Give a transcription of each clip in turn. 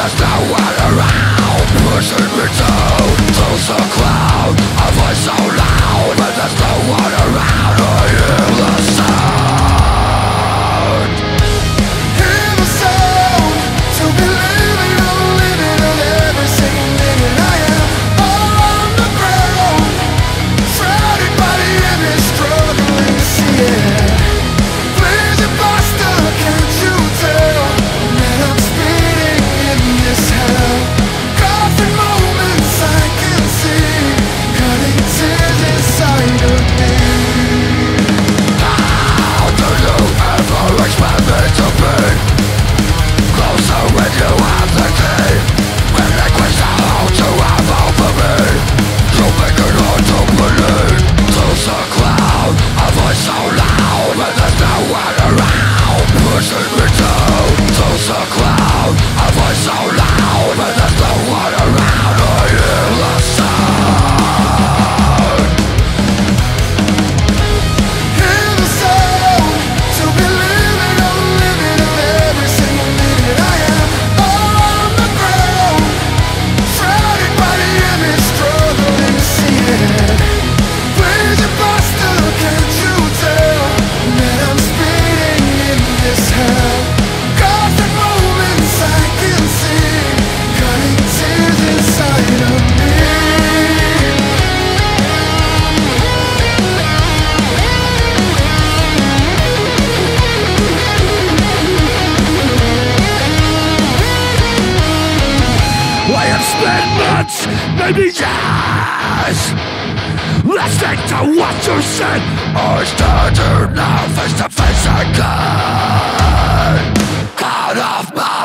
maybe yes. Listening to what you said, I stand here now face to face again. Cut off my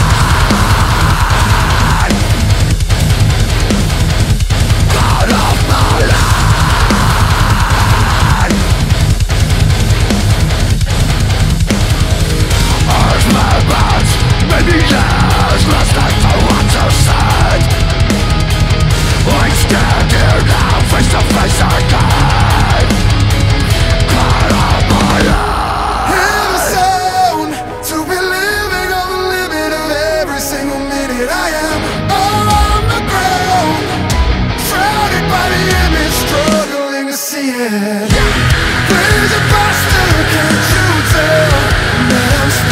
life. Cut off my life. Earth movements, maybe yes. Listening to what you said, I stand here now face to face again. Cut off my life. Hear the sound, to be living on the limit of every single minute. I am on the ground, shrouded by the image, struggling to see it. Please, imposter, can't you tell that I'm